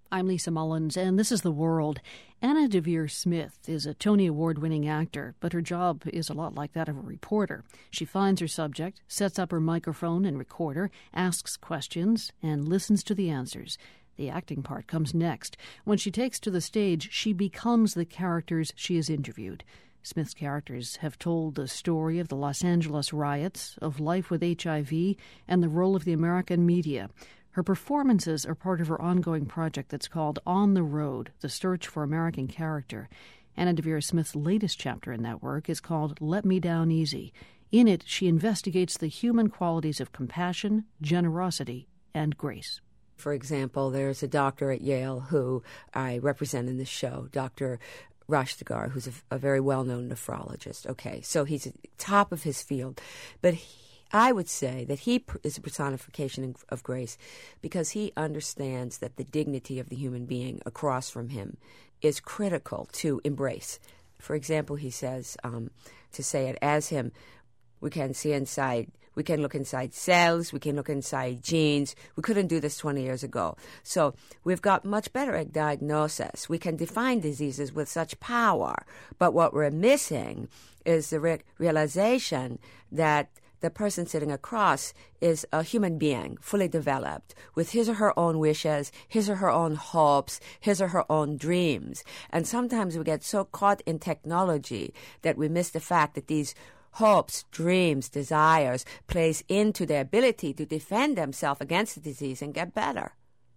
I'm Lisa Mullins, and this is The World. Anna Deavere Smith is a Tony Award-winning actor, but her job is a lot like that of a reporter. She finds her subject, sets up her microphone and recorder, asks questions, and listens to the answers. The acting part comes next. When she takes to the stage, she becomes the characters she has interviewed. Smith's characters have told the story of the Los Angeles riots, of life with HIV, and the role of the American media. Her performances are part of her ongoing project that's called On the Road, The Search for American Character. Anna Deavere Smith's latest chapter in that work is called Let Me Down Easy. In it, she investigates the human qualities of compassion, generosity, and grace. For example, there's a doctor at Yale who I represent in this show, Dr. Rashtagar, who's a very well-known nephrologist. Okay, so he's at the top of his field. But I would say that he is a personification of grace because he understands that the dignity of the human being across from him is critical to embrace. For example, he says, to say it as him, we can see inside, we can look inside cells, we can look inside genes. We couldn't do this 20 years ago. So we've got much better at diagnosis. We can define diseases with such power. But what we're missing is the realization that the person sitting across is a human being, fully developed, with his or her own wishes, his or her own hopes, his or her own dreams. And sometimes we get so caught in technology that we miss the fact that these hopes, dreams, desires plays into their ability to defend themselves against the disease and get better.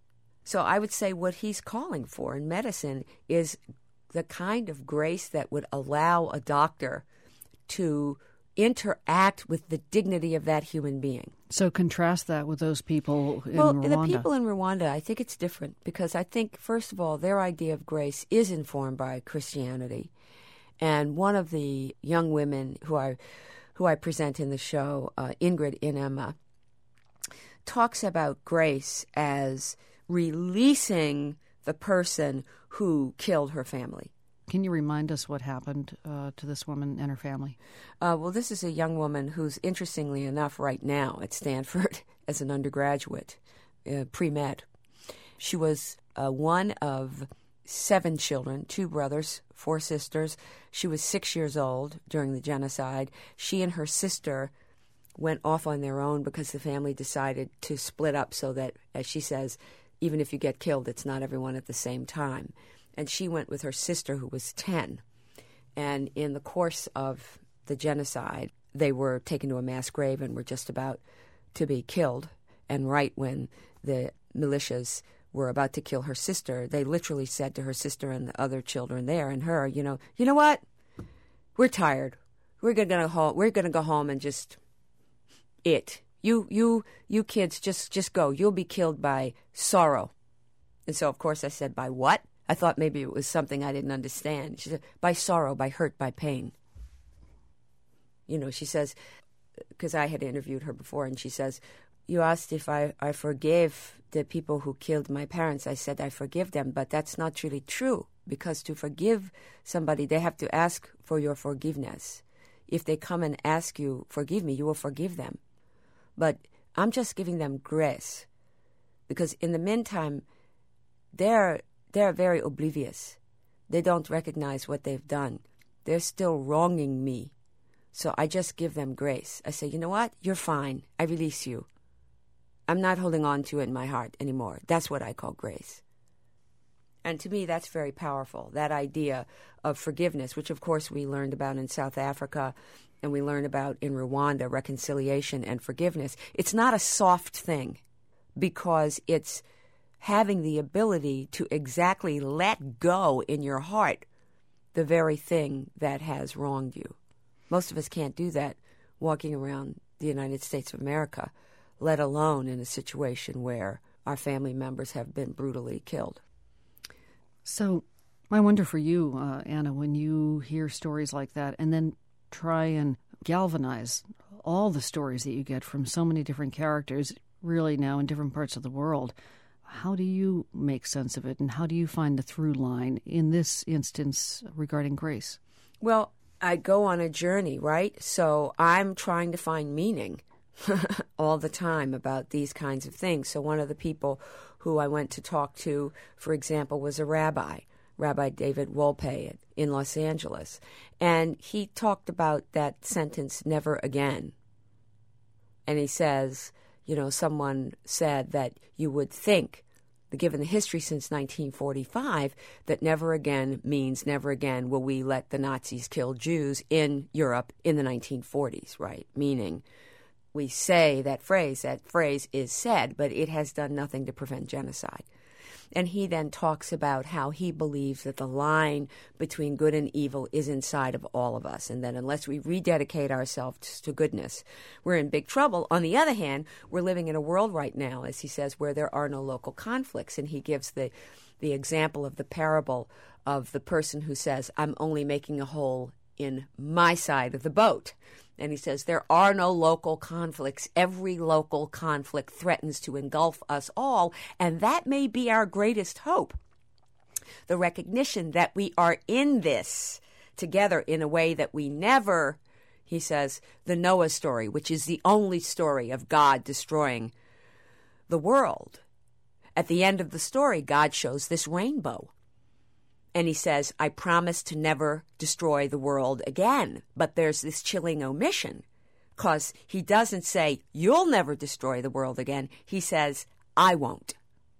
So I would say what he's calling for in medicine is the kind of grace that would allow a doctor to interact with the dignity of that human being. So contrast that with those people in Rwanda. Well, the people in Rwanda, I think it's different because I think, first of all, their idea of grace is informed by Christianity. And one of the young women who I present in the show, Ingrid Inema, talks about grace as releasing the person who killed her family. Can you remind us what happened to this woman and her family? Well, this is a young woman who's, interestingly enough, right now at Stanford as an undergraduate, pre-med. She was one of 7 children, 2 brothers, 4 sisters. She was 6 years old during the genocide. She and her sister went off on their own because the family decided to split up so that, as she says, even if you get killed, it's not everyone at the same time. And she went with her sister, who was 10. And in the course of the genocide, they were taken to a mass grave and were just about to be killed. And right when the militias were about to kill her sister, they literally said to her sister and the other children there and her, you know what? We're tired. We're gonna go home and just You kids just go. You'll be killed by sorrow. And so of course I said, by what? I thought maybe it was something I didn't understand. She said, by sorrow, by hurt, by pain. She says, because I had interviewed her before, and she says, you asked if I forgave the people who killed my parents. I said I forgive them, but that's not really true, because to forgive somebody, they have to ask for your forgiveness. If they come and ask you, forgive me, you will forgive them. But I'm just giving them grace, because in the meantime, they're very oblivious. They don't recognize what they've done. They're still wronging me. So I just give them grace. I say, you know what? You're fine. I release you. I'm not holding on to it in my heart anymore. That's what I call grace. And to me, that's very powerful, that idea of forgiveness, which, of course, we learned about in South Africa and we learned about in Rwanda, reconciliation and forgiveness. It's not a soft thing because it's having the ability to exactly let go in your heart the very thing that has wronged you. Most of us can't do that walking around the United States of America, let alone in a situation where our family members have been brutally killed. So I wonder for you, Anna, when you hear stories like that and then try and galvanize all the stories that you get from so many different characters, really now in different parts of the world, how do you make sense of it, and how do you find the through line in this instance regarding grace? Well, I go on a journey, right? So I'm trying to find meaning all the time about these kinds of things. So one of the people who I went to talk to, for example, was a rabbi, Rabbi David Wolpe in Los Angeles. And he talked about that sentence, never again. And he says, someone said that you would think, given the history since 1945, that never again means never again will we let the Nazis kill Jews in Europe in the 1940s, right? Meaning we say that phrase is said, but it has done nothing to prevent genocide. And he then talks about how he believes that the line between good and evil is inside of all of us, and that unless we rededicate ourselves to goodness, we're in big trouble. On the other hand, we're living in a world right now, as he says, where there are no local conflicts. And he gives the example of the parable of the person who says, I'm only making a hole in my side of the boat. And he says, there are no local conflicts. Every local conflict threatens to engulf us all, and that may be our greatest hope. The recognition that we are in this together in a way that we never, he says, the Noah story, which is the only story of God destroying the world. At the end of the story, God shows this rainbow. And he says, I promise to never destroy the world again. But there's this chilling omission, because he doesn't say, you'll never destroy the world again. He says, I won't.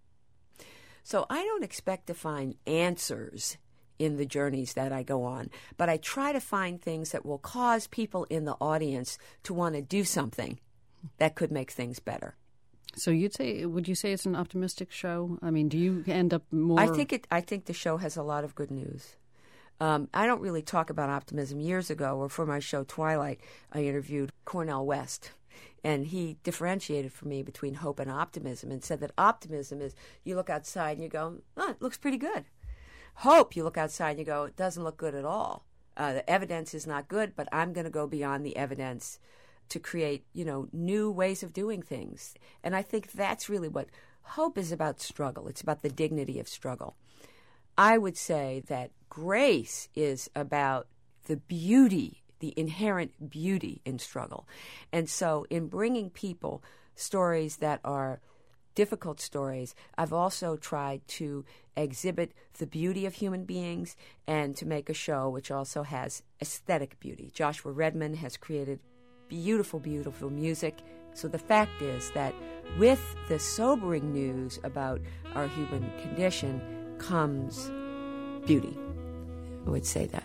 So I don't expect to find answers in the journeys that I go on, but I try to find things that will cause people in the audience to want to do something that could make things better. So would you say it's an optimistic show? I mean, do you end up more? I think the show has a lot of good news. I don't really talk about optimism. Years ago, or for my show Twilight, I interviewed Cornel West, and he differentiated for me between hope and optimism, and said that optimism is you look outside and you go, oh, it looks pretty good. Hope, you look outside and you go, it doesn't look good at all. The evidence is not good, but I'm going to go beyond the evidence to create, new ways of doing things. And I think that's really what hope is about. Struggle. It's about the dignity of struggle. I would say that grace is about the beauty, the inherent beauty in struggle. And so in bringing people stories that are difficult stories, I've also tried to exhibit the beauty of human beings and to make a show which also has aesthetic beauty. Joshua Redman has created beautiful, beautiful music. So the fact is that with the sobering news about our human condition comes beauty. I would say that.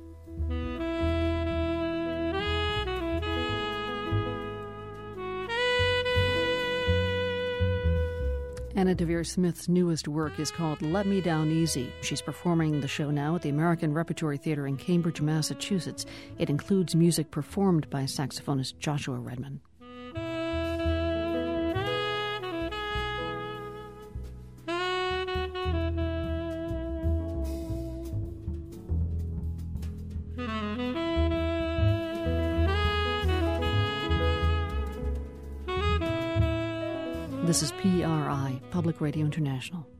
Anna Deavere Smith's newest work is called Let Me Down Easy. She's performing the show now at the American Repertory Theatre in Cambridge, Massachusetts. It includes music performed by saxophonist Joshua Redman. This is PRI, Public Radio International.